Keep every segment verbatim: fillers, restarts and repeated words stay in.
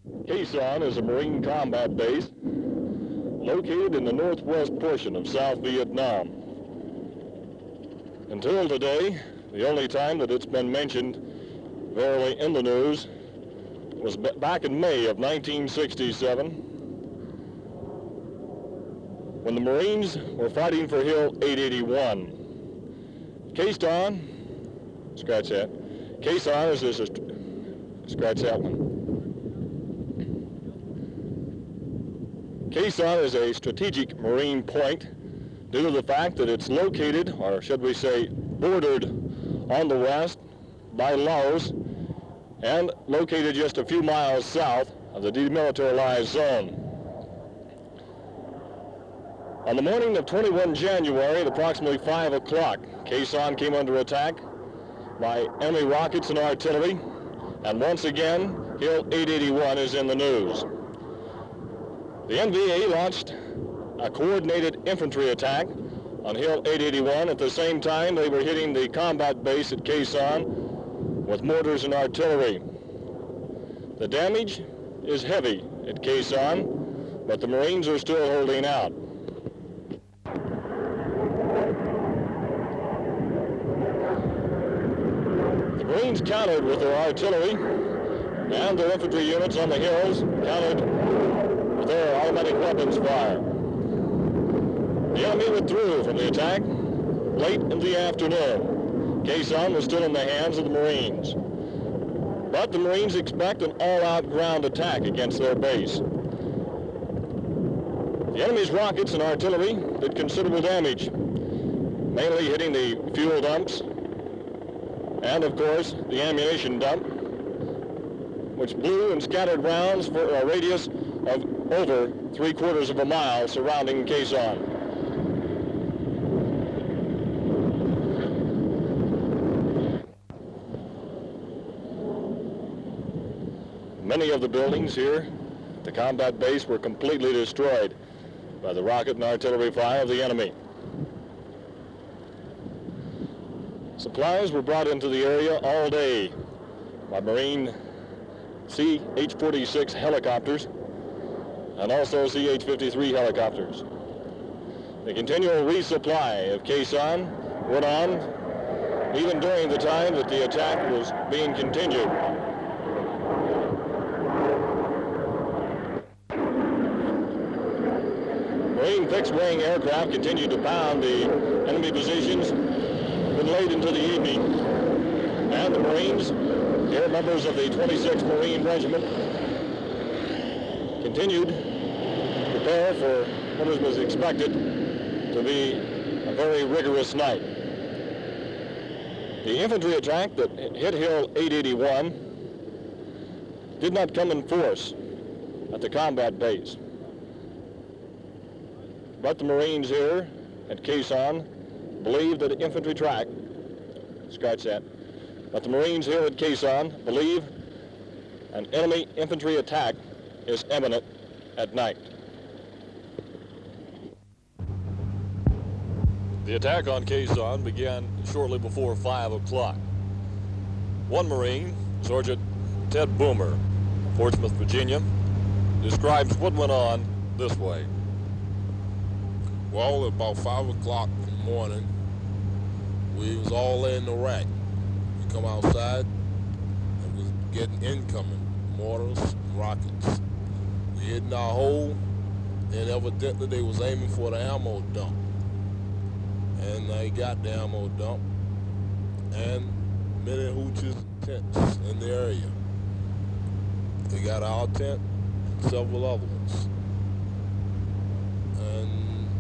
Quezon is a Marine combat base located in the northwest portion of South Vietnam. Until today, the only time that it's been mentioned verily in the news was back in May of nineteen sixty-seven when the Marines were fighting for Hill eight eighty-one. Quezon, scratch that. Quezon is this, scratch that one. Quezon is a strategic marine point due to the fact that it's located, or should we say bordered on the west by Laos and located just a few miles south of the demilitarized zone. On the morning of twenty-first January at approximately five o'clock, Quezon came under attack by enemy rockets and artillery, and once again, Hill eight eighty-one is in the news. The N V A launched a coordinated infantry attack on Hill eight eighty-one. At the same time, they were hitting the combat base at Quezon with mortars and artillery. The damage is heavy at Quezon, but the Marines are still holding out. The Marines countered with their artillery, and their infantry units on the hills countered with their automatic weapons fire. The enemy withdrew from the attack late in the afternoon. Quezon was still in the hands of the Marines. But the Marines expect an all-out ground attack against their base. The enemy's rockets and artillery did considerable damage, mainly hitting the fuel dumps and, of course, the ammunition dump, which blew and scattered rounds for a radius of over three quarters of a mile surrounding Quezon. Many of the buildings here at the combat base were completely destroyed by the rocket and artillery fire of the enemy. Supplies were brought into the area all day by Marine C H forty-six helicopters and also C H fifty-three helicopters. The continual resupply of Quezon went on even during the time that the attack was being continued. Marine fixed-wing aircraft continued to pound the enemy positions even late into the evening. And the Marines, here members of the twenty-sixth Marine Regiment, continued to prepare for what was expected to be a very rigorous night. The infantry attack that hit Hill eight eighty-one did not come in force at the combat base. But the Marines here at Quezon believe that infantry track, scratch that, but the Marines here at Quezon believe an enemy infantry attack is imminent at night. The attack on Quezon began shortly before five o'clock. One Marine, Sergeant Ted Boomer, Portsmouth, Virginia, describes what went on this way. Well, at about five o'clock in the morning, we was all laying in the rack. We come outside and was getting incoming mortars and rockets. We hit in our hole, and evidently they was aiming for the ammo dump. And they got the ammo dump, and many hooches tents in the area. They got our tent and several other ones. And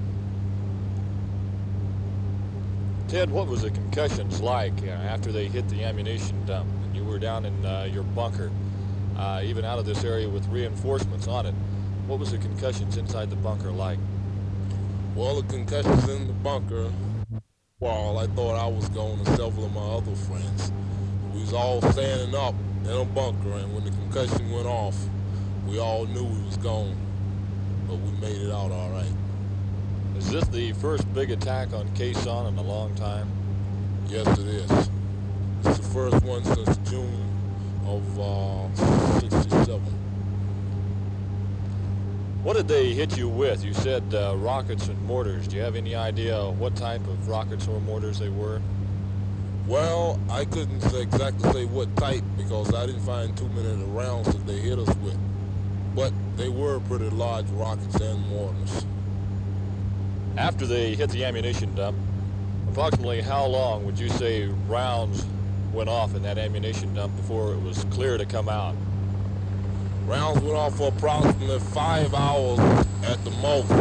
Ted, what was the concussions like uh, after they hit the ammunition dump and you were down in uh, your bunker, uh, even out of this area with reinforcements on it? What was the concussions inside the bunker like? Well, the concussions in the bunker, well, I thought I was going to several of my other friends. We was all standing up in a bunker, and when the concussion went off, we all knew we was gone, but we made it out all right. Is this the first big attack on Quezon in a long time? Yes, it is. It's the first one since June of uh, sixty-seven. What did they hit you with? You said uh, rockets and mortars. Do you have any idea what type of rockets or mortars they were? Well, I couldn't say exactly say what type because I didn't find too many of the rounds that they hit us with. But they were pretty large rockets and mortars. After they hit the ammunition dump, approximately how long would you say rounds went off in that ammunition dump before it was clear to come out? Rounds went off for approximately five hours at the most.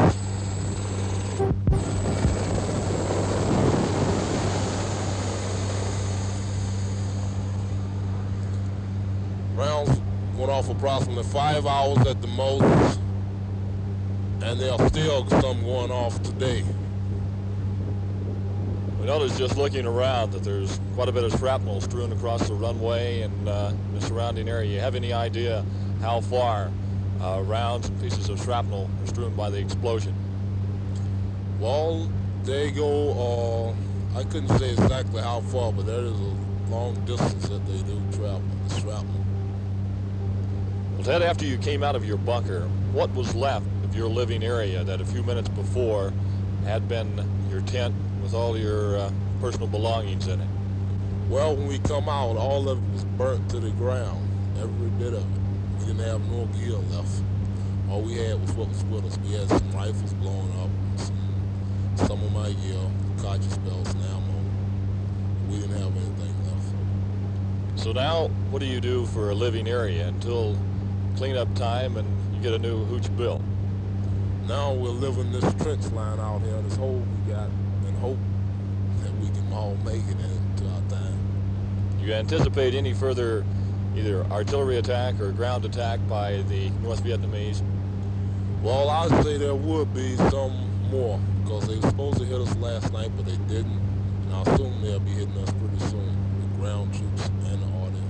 Rounds went off approximately five hours at the most, and there are still some going off today. We noticed just looking around that there's quite a bit of shrapnel strewn across the runway and uh, the surrounding area. You have any idea how far uh, rounds and pieces of shrapnel are strewn by the explosion? Well, they go, uh, I couldn't say exactly how far, but there is a long distance that they do travel, the shrapnel. Well, Ted, after you came out of your bunker, what was left of your living area that a few minutes before had been your tent with all your uh, personal belongings in it? Well, when we come out, all of it was burnt to the ground, every bit of it. We didn't have no gear left. All we had was what was with us. We had some rifles blown up, some, some of my gear, cartridge belts and ammo. We didn't have anything left. So now, what do you do for a living area until cleanup time and you get a new hooch built? Now we're living this trench line out here, this hole we got, and hope that we can all make it into our time. You anticipate any further either artillery attack or ground attack by the North Vietnamese? Well, I'd say there would be some more because they were supposed to hit us last night, but they didn't. And I assume they'll be hitting us pretty soon with ground troops and the artillery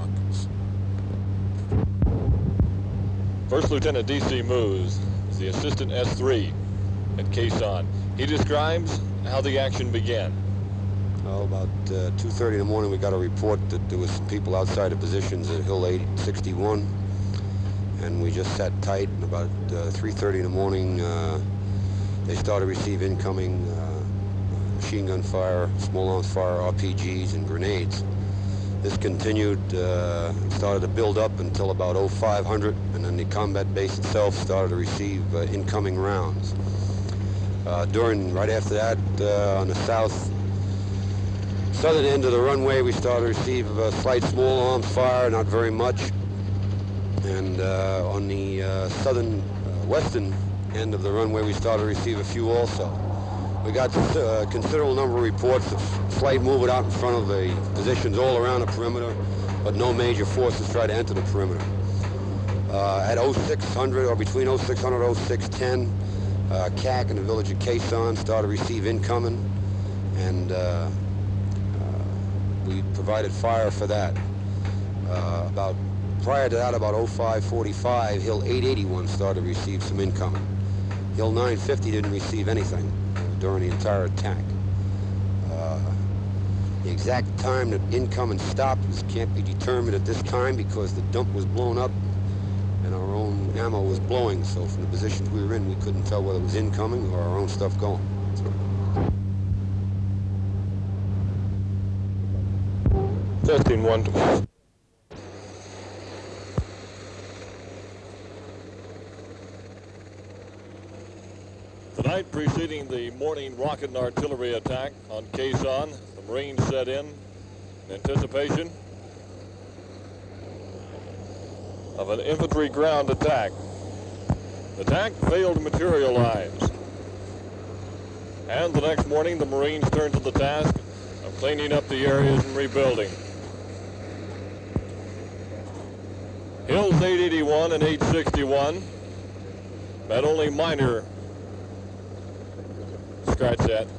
and rockets. First Lieutenant D C Moose is the assistant S three at Khe Sanh. He describes how the action began. Well, about uh, two thirty in the morning, we got a report that there was some people outside of positions at Hill eight sixty-one, and we just sat tight. And about uh, three thirty in the morning, uh, they started to receive incoming uh, machine gun fire, small arms fire, R P Gs, and grenades. This continued, uh, started to build up until about oh five hundred, and then the combat base itself started to receive uh, incoming rounds. Uh, during, right after that, uh, on the south southern end of the runway, we started to receive a slight small arms fire, not very much. And uh, on the uh, southern uh, western end of the runway, we started to receive a few also. We got a considerable number of reports of slight movement out in front of the positions all around the perimeter, but no major forces tried to enter the perimeter. Uh, at oh six hundred, or between oh six hundred and oh six ten, uh, C A C in the village of Khe Sanh started to receive incoming, and uh, we provided fire for that. Uh, about prior to that, about oh five forty-five, Hill eight eighty-one started to receive some incoming. Hill nine fifty didn't receive anything uh, during the entire attack. Uh, the exact time that incoming stopped was, can't be determined at this time because the dump was blown up and our own ammo was blowing. So from the positions we were in, we couldn't tell whether it was incoming or our own stuff going. Testing one. The night preceding the morning rocket and artillery attack on Khe Sanh, the Marines set in in anticipation of an infantry ground attack. The attack failed to materialize. And the next morning, the Marines turned to the task of cleaning up the areas and rebuilding. Hills eight eighty-one and eight sixty-one met only minor scratch that.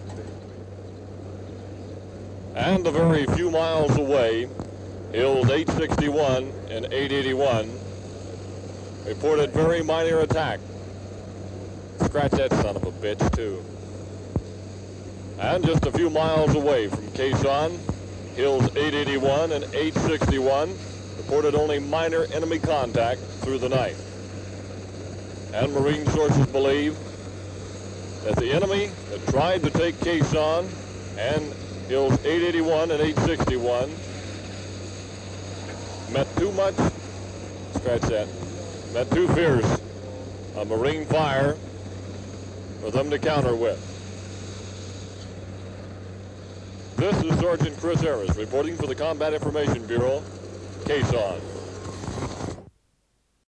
And a very few miles away, Hills eight sixty-one and eight eighty-one reported very minor attack. Scratch that son of a bitch too. And just a few miles away from Khe Sanh, Hills eight eighty-one and eight sixty-one reported only minor enemy contact through the night. and Marine sources believe that the enemy that tried to take Quezon and Hills eight eighty-one and eight sixty-one met too much, scratch that, met too fierce a Marine fire for them to counter with. This is Sergeant Chris Harris reporting for the Combat Information Bureau, Quezon.